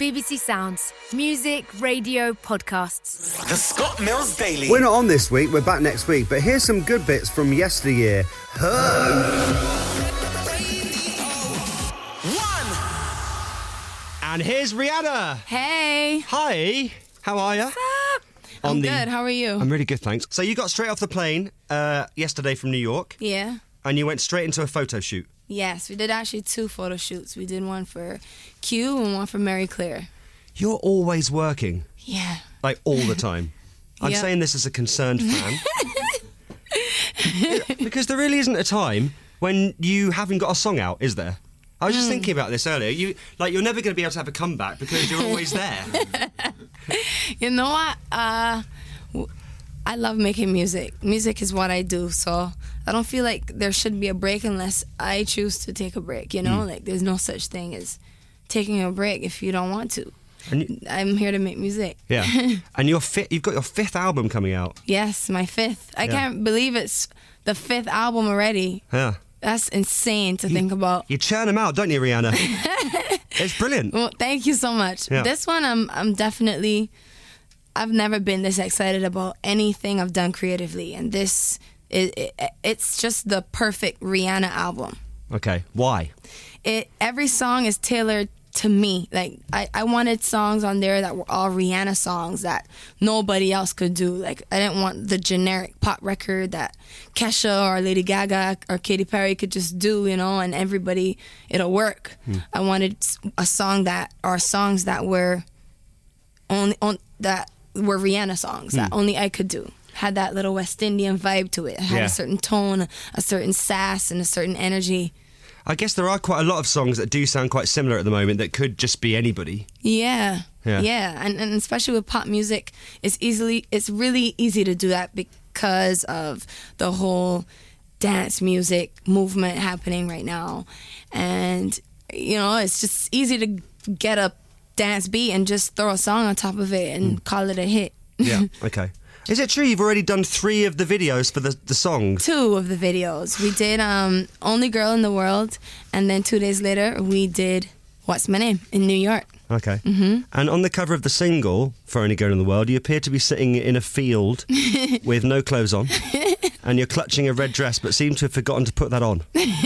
BBC Sounds. Music, radio, podcasts. The Scott Mills Daily. We're not on this week, we're back next week, but here's some good bits from yesteryear. And here's Rihanna. Hey. Hi. How are you? What's up? I'm good. How are you? I'm really good, thanks. So you got straight off the plane yesterday from New York. Yeah. And you went straight into a photo shoot. Yes, we did actually 2 photo shoots. We did one for Q and one for Mary Claire. You're always working. Yeah. Like all the time. I'm Yep. saying this as a concerned fan. Because there really isn't a time when you haven't got a song out, is there? I was just thinking about this earlier. You're never going to be able to have a comeback because you're always there. You know what? I love making music. Music is what I do, so I don't feel like there should be a break unless I choose to take a break, you know? Like, there's no such thing as taking a break if you don't want to. And I'm here to make music. Yeah. And you've got your 5th album coming out. Yes, my 5th. I can't believe it's the 5th album already. Yeah. That's insane to think about. You churn them out, don't you, Rihanna? It's brilliant. Well, thank you so much. Yeah. This one, I'm definitely... I've never been this excited about anything I've done creatively, and this it's just the perfect Rihanna album. Okay, why? Every song is tailored to me. Like I wanted songs on there that were all Rihanna songs that nobody else could do. Like I didn't want the generic pop record that Kesha or Lady Gaga or Katy Perry could just do, you know, and it'll work. I wanted a song songs that were were Rihanna songs that only I could do. Had that little West Indian vibe to it. Had a certain tone, a certain sass, and a certain energy. I guess there are quite a lot of songs that do sound quite similar at the moment that could just be anybody. Yeah. And especially with pop music, it's really easy to do that because of the whole dance music movement happening right now. And, you know, it's just easy to get a dance beat and just throw a song on top of it and call it a hit. Yeah, okay. Is it true you've already done 3 of the videos for the songs? 2 of the videos. We did Only Girl in the World, and then 2 days later we did What's My Name in New York. Okay. And on the cover of the single for Only Girl in the World, you appear to be sitting in a field with no clothes on, and you're clutching a red dress but seem to have forgotten to put that on.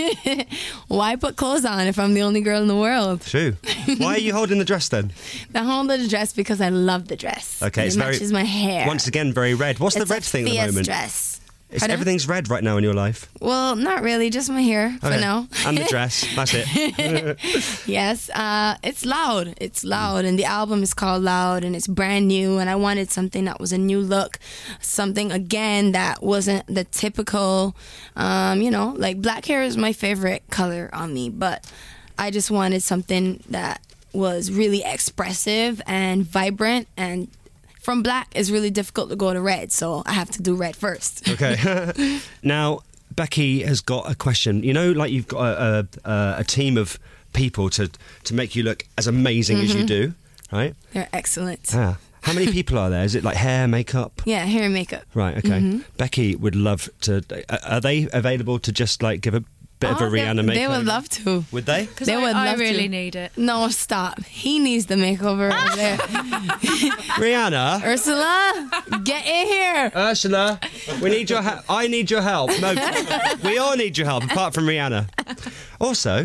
Why put clothes on if I'm the only girl in the world? True. Why are you holding the dress then? I'm holding the dress because I love the dress. Okay, it matches my hair. Once again, very red. What's the red thing at the moment? Dress. Everything's red right now in your life. Well, not really, just my hair for now. And the dress, that's it. Yes, it's loud. It's loud, and the album is called Loud, and it's brand new, and I wanted something that was a new look, something, again, that wasn't the typical, like black hair is my favorite color on me, but I just wanted something that was really expressive and vibrant, and from black is really difficult to go to red, so I have to do red first. Okay. Now, Becky has got a question. You know, like you've got a team of people to make you look as amazing as you do, right? They're excellent. Ah. How many people are there? Is it like hair, makeup? Yeah, hair and makeup. Right, okay. Becky would love to... Are they available to just like give a bit of a Rihanna makeover? They would love to. Would they? Because I really need it. No, stop. He needs the makeover over there. Rihanna? Ursula, get in here. Ursula, we need your help. I need your help. No, we all need your help, apart from Rihanna. Also,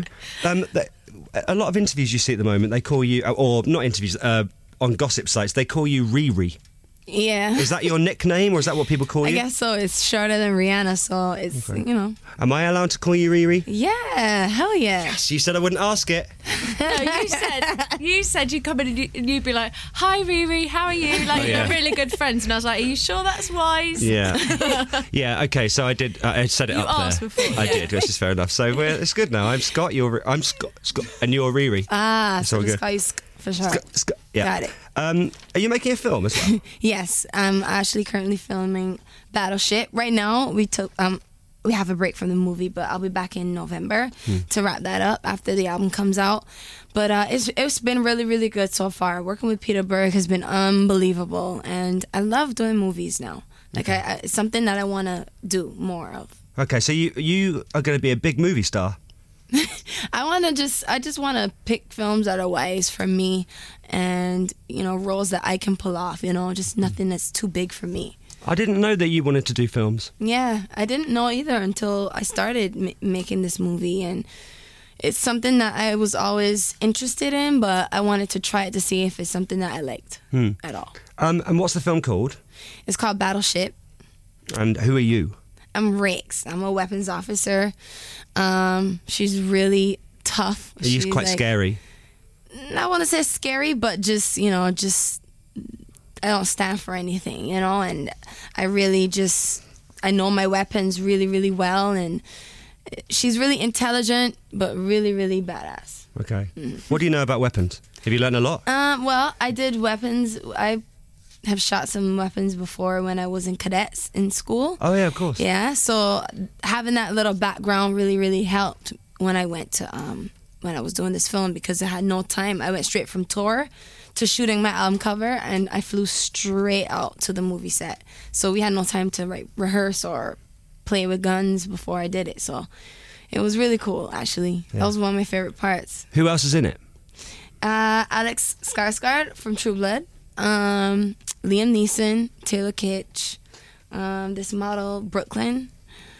a lot of interviews you see at the moment, they call you, or not interviews, on gossip sites, they call you Riri. Yeah. Is that your nickname, or is that what people call you? I guess so. It's shorter than Rihanna, so it's, you know. Am I allowed to call you Riri? Yeah, hell yeah. Yes, you said I wouldn't ask it. No, you said you'd come in and you'd be like, "Hi Riri, how are you?" Like, you're really good friends. And I was like, "Are you sure that's wise?" Yeah. Yeah, okay, so I did, I set it You up there. asked before, I yeah. did, which is fair enough. So it's good now. I'm Scott, I'm Scott, and you're Riri. Ah, It's so all just good. call you for sure. Yeah. Got it. Are you making a film as well? Yes, I'm actually currently filming Battleship. Right now, we have a break from the movie, but I'll be back in November to wrap that up after the album comes out. But it's been really, really good so far. Working with Peter Berg has been unbelievable, and I love doing movies now. Like, it's something that I want to do more of. Okay, so you are going to be a big movie star. I just want to pick films that are wise for me, and roles that I can pull off. Just nothing that's too big for me. I didn't know that you wanted to do films. Yeah, I didn't know either until I started making this movie, and it's something that I was always interested in, but I wanted to try it to see if it's something that I liked at all. And what's the film called? It's called Battleship. And who are you? I'm Rix. I'm a weapons officer. She's really tough. Are you quite scary? I want to say scary, but just I don't stand for anything, and I really I know my weapons really, really well, and she's really intelligent, but really, really badass. Okay. What do you know about weapons? Have you learned a lot? Well, I did weapons. I have shot some weapons before when I was in cadets in school. Oh, yeah, of course. Yeah, so having that little background really, really helped when I went to, when I was doing this film, because I had no time. I went straight from tour to shooting my album cover, and I flew straight out to the movie set. So we had no time to rehearse or play with guns before I did it. So it was really cool, actually. Yeah. That was one of my favorite parts. Who else is in it? Alex Skarsgård from True Blood, Liam Neeson, Taylor Kitsch, this model Brooklyn,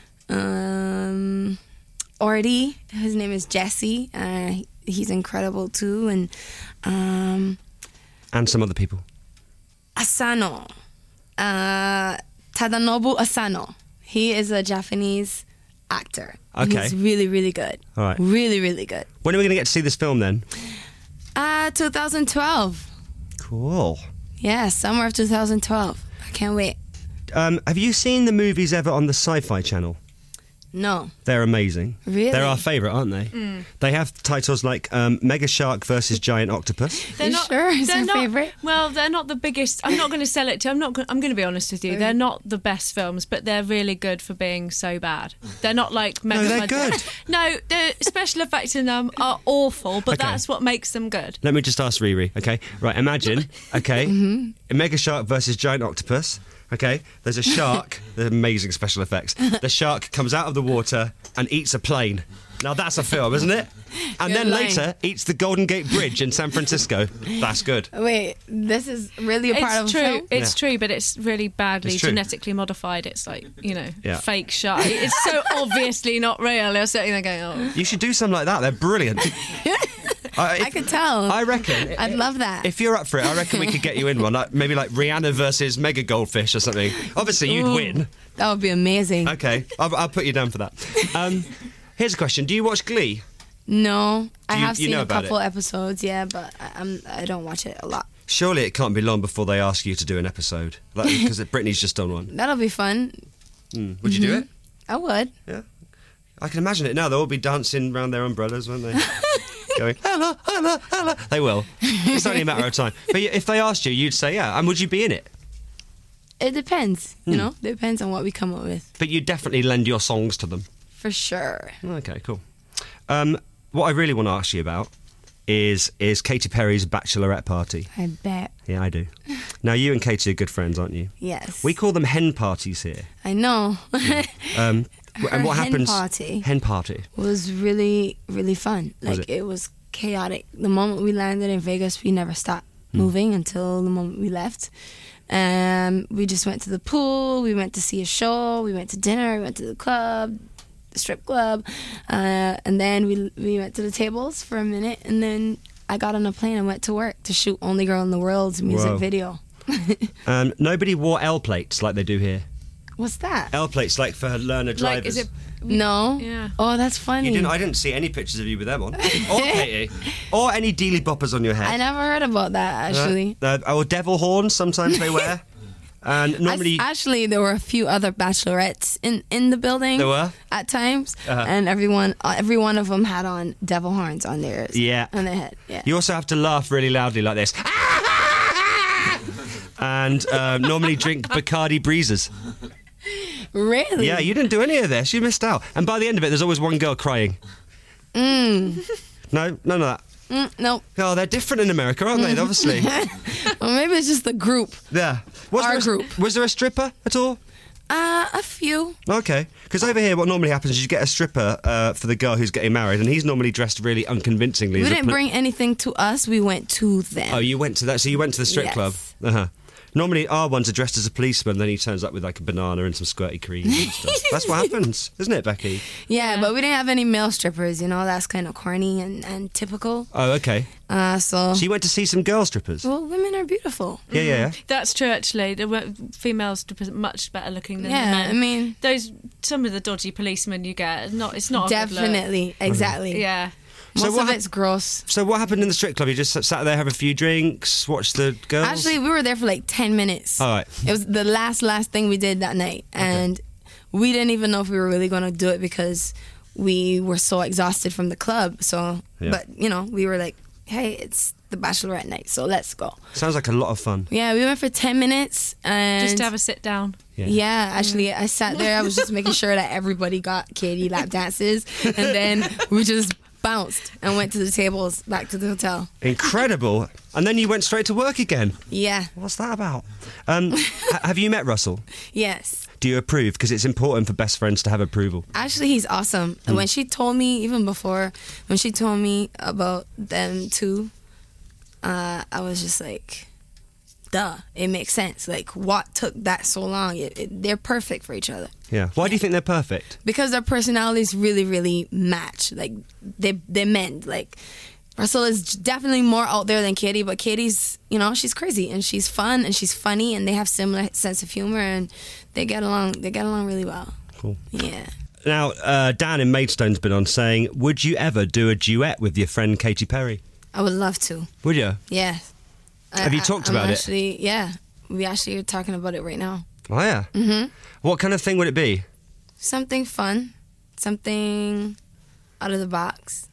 Orty, his name is Jesse. He's incredible too, and some other people. Asano, Tadanobu Asano. He is a Japanese actor. Okay. He's really, really good. All right. Really, really good. When are we going to get to see this film then? 2012. Cool. Yeah, summer of 2012. I can't wait. Have you seen the movies ever on the Sci-Fi Channel? No. They're amazing. Really? They're our favourite, aren't they? They have titles like Mega Shark versus Giant Octopus. They're not, sure? Is our favourite? Well, they're not the biggest. I'm not going to sell it to. I'm going to be honest with you. They're not the best films, but they're really good for being so bad. They're not like mega. No, they're good. No, the special effects in them are awful, but Okay. that's what makes them good. Let me just ask Riri, okay? Right, imagine, okay, a Mega Shark versus Giant Octopus. Okay, there's a shark. There's amazing special effects. The shark comes out of the water and eats a plane. Now that's a film, isn't it? And Good then line. later eats the Golden Gate Bridge in San Francisco. That's good. Wait, this is really a part of It's a true. film? It's true, but it's really badly It's true. genetically modified. It's like, Yeah. fake shark. It's so obviously not real. They're sitting there going, oh. You should do something like that. They're brilliant. I could tell. I reckon. I'd love that. If you're up for it, I reckon we could get you in one. Maybe like Rihanna versus Mega Goldfish or something. Obviously, you'd Ooh, win. That would be amazing. Okay, I'll put you down for that. Here's a question. Do you watch Glee? No, I you- have you seen know a about couple it? episodes, yeah, but I don't watch it a lot. Surely it can't be long before they ask you to do an episode. Because Britney's just done one. That'll be fun. Would you do it? I would. Yeah. I can imagine it now. They'll all be dancing around their umbrellas, won't they? Going, hello, hello, hello. They will. It's only a matter of time. But if they asked you, you'd say, yeah. And would you be in it? It depends, Depends on what we come up with. But you'd definitely lend your songs to them. For sure. Okay, cool. What I really want to ask you about is Katy Perry's bachelorette party. I bet. Yeah, I do. Now, you and Katy are good friends, aren't you? Yes. We call them hen parties here. I know. And what hen happens? party. Hen party. Was really, really fun. Was Like, it? it was chaotic. The moment we landed in Vegas, we never stopped moving until the moment we left. We just went to the pool, we went to see a show, we went to dinner, we went to the club, the strip club, and then we went to the tables for a minute, and then I got on a plane and went to work to shoot Only Girl in the World's music Whoa. video. Nobody wore L plates like they do here. What's that? L plates, like for learner drivers. Like, is it? No? Yeah. Oh, that's funny. I didn't see any pictures of you with them on. Or Katie. Or any dealy boppers on your head. I never heard about that, actually. Or devil horns, sometimes they wear. And normally... Actually, there were a few other bachelorettes in the building. There were? At times. Uh-huh. And every one of them had on devil horns on theirs. Yeah. On their head, yeah. You also have to laugh really loudly like this. And normally drink Bacardi Breezes. Really? Yeah, you didn't do any of this. You missed out. And by the end of it, there's always one girl crying. No, none of that. Nope. Oh, they're different in America, aren't they? Obviously. Well, maybe it's just the group. Yeah. Our group. Was there a stripper at all? A few. Okay, because over here, what normally happens is you get a stripper for the girl who's getting married, and he's normally dressed really unconvincingly. We didn't bring anything to us. We went to them. Oh, you went to that. So you went to the strip Yes. club. Normally, our ones are dressed as a policeman. Then he turns up with like a banana and some squirty cream and stuff. That's what happens, isn't it, Becky? Yeah, but we didn't have any male strippers. You know, that's kind of corny and typical. Oh, okay. So you went to see some girl strippers. well, women are beautiful. Yeah. That's true, actually. The females are much better looking than the Yeah, men. I mean, some of the dodgy policemen you get, it's not a good look. definitely, exactly. Yeah. Most what of it's gross. So what happened in the strip club? You just sat there, have a few drinks, watch the girls? Actually, we were there for like 10 minutes. All right. It was the last thing we did that night. And we didn't even know if we were really going to do it because we were so exhausted from the club. So, Yeah. but, you know, we were like, hey, it's the bachelorette night, so let's go. Sounds like a lot of fun. Yeah, we went for 10 minutes. And Just to have a sit down. yeah, actually, I sat there. I was just making sure that everybody got Katie lap dances. And then we just bounced and went to the tables back to the hotel. Incredible. And then you went straight to work again. Yeah. What's that about? Have you met Russell? Yes. Do you approve? Because it's important for best friends to have approval. Actually, he's awesome. And when she told me, even before, when she told me about them two, I was just like, duh, it makes sense. Like, what took that so long? They're perfect for each other. Yeah. Why do you think they're perfect? Because their personalities really, really match. Like, they mend. Like, Russell is definitely more out there than Katie, but Katie's, you know, she's crazy and she's fun and she's funny and they have similar sense of humor and they get along really well. Cool. Yeah. Now, Dan in Maidstone's been on saying, would you ever do a duet with your friend Katy Perry? I would love to. Would you? Yeah. Have you talked about it? Yeah. We actually are talking about it right now. Oh, yeah? Mm-hmm. What kind of thing would it be? Something fun. Something out of the box.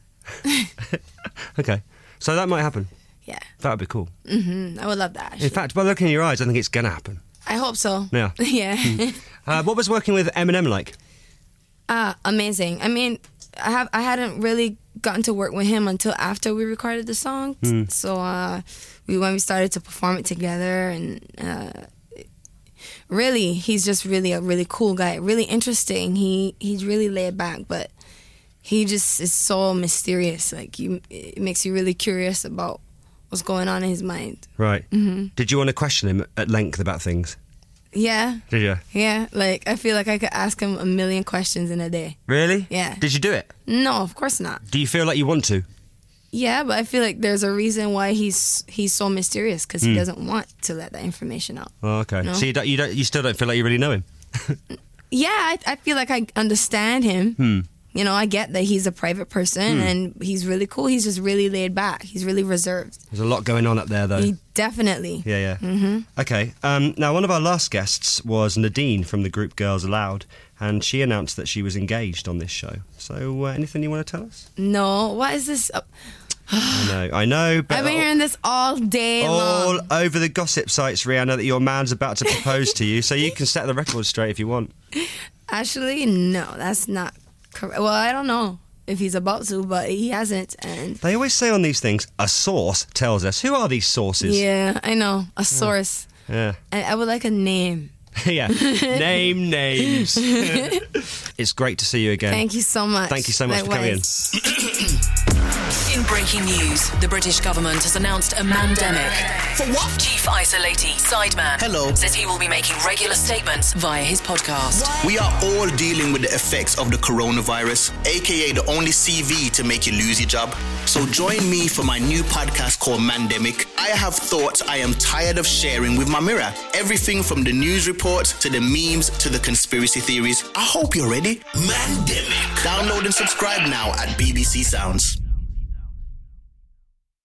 Okay. So that might happen. Yeah. That would be cool. I would love that, actually. In fact, by looking in your eyes, I think it's going to happen. I hope so. Yeah. Yeah. What was working with Eminem like? Amazing. I mean, I hadn't really gotten to work with him until after we recorded the song. So when we started to perform it together, and really, he's just really a really cool guy, really interesting. He's really laid back, but he just is so mysterious. Like, it makes you really curious about what's going on in his mind. Right. Mm-hmm. Did you want to question him at length about things? Yeah. Did you? Yeah. Like, I feel like I could ask him a million questions in a day. Really? Yeah. Did you do it? No, of course not. Do you feel like you want to? Yeah, but I feel like there's a reason why he's so mysterious, because he doesn't want to let that information out. Oh, okay. No. So you still don't feel like you really know him? Yeah, I feel like I understand him. You know, I get that he's a private person and he's really cool. He's just really laid back. He's really reserved. There's a lot going on up there, though. Definitely. Yeah. Mm-hmm. Okay. Now, one of our last guests was Nadine from the group Girls Aloud, and she announced that she was engaged on this show. So, anything you want to tell us? No, what is this? I know. But I've been hearing this all day all long. over the gossip sites, Rihanna, that your man's about to propose to you, so you can set the record straight if you want. Actually, no, that's not correct. Well, I don't know if he's about to, but he hasn't. And They always say on these things, a source tells us. Who are these sources? yeah, I know, a source. Yeah. I would like a name. Yeah. Name names. It's great to see you again. Thank you so much. Thank you so much for coming in. In breaking news, the British government has announced a mandemic. For what? Chief Isolati, Sideman, Hello. says he will be making regular statements via his podcast. We are all dealing with the effects of the coronavirus, aka the only CV to make you lose your job. So join me for my new podcast called Mandemic. I have thoughts I am tired of sharing with my mirror. Everything from the news reports to the memes to the conspiracy theories. I hope you're ready. Mandemic. Download and subscribe now at BBC Sounds.